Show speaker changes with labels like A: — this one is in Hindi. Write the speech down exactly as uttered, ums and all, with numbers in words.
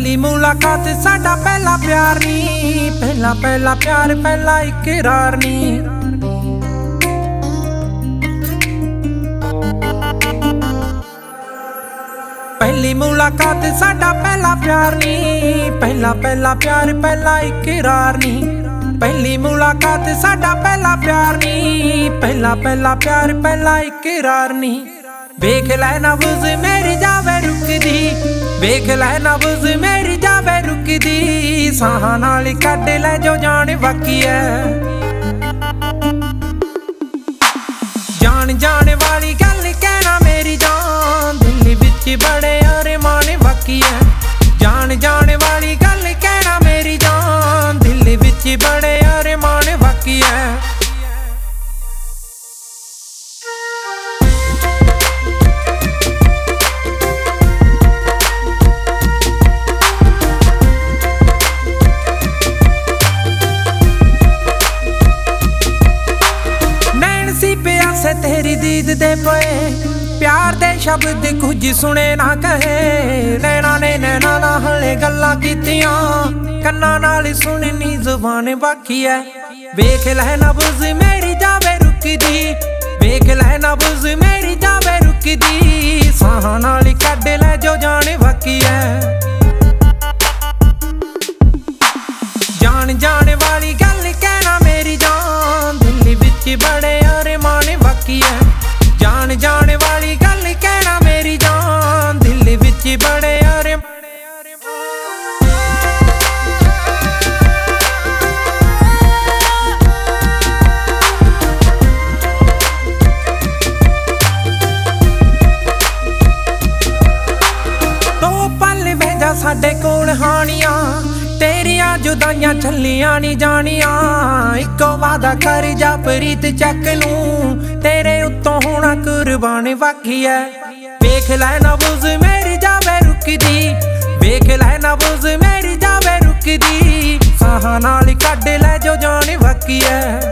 A: पहली मुलाकात साडा पहला प्यार नी, पहला पहला प्यार पहला इकरार नी। पहली मुलाकात साडा पहला प्यार नी, पहला पहला प्यार पहला इकरार नी। पहली मुलाकात साडा पहला प्यार नी, पहला पहला प्यार पहला इकरार नी। वेख लै नब्ज़ मेरी जावे रुकदी, वेख लै नब्ज़ मेरी जावे रुकदी। साहां नाल कढ लै जो जान बाकी है, जान जाने वाली गल कहना मेरी जान। दिल विच बड़े अरमान बाकी है, जान जाने वाली गल कहना मेरी जान। दिल विच बड़े अरमान बाकी है। तेरी दीद दे पे प्यार दे शब्द कुछ सुने ना कहे। नैना ने नैना ना हले गल्लां कीतियां, कन्ना नाल सुननी जुबान बाकी है। वेख लै नब्ज़ मेरी जावे रुकदी, वेख लै नब्ज़ मेरी जावे रुकदी। साहां नाल कढ लै जो जान बाकी है, जान जाने वाली गल कहना मेरी जान। दिल विच बड़े अरमान बाकी है, जान जाने वाली गल कहना मेरी जान। दिल विच बड़े अरमान। दो पल भेजा साडे कोल हानियां, तेरियां जुदाइयां झल्लियां नी जानियां। इको वादा कर जा प्रीत चक लूं, तेरे उत्तों होना कुर्बान बाकी है। वेख लै नब्ज़ मेरी जावे रुकदी, वेख लै नब्ज़ मेरी जावे रुकदी। साहां नाल कढ लै जो जान बाकी है।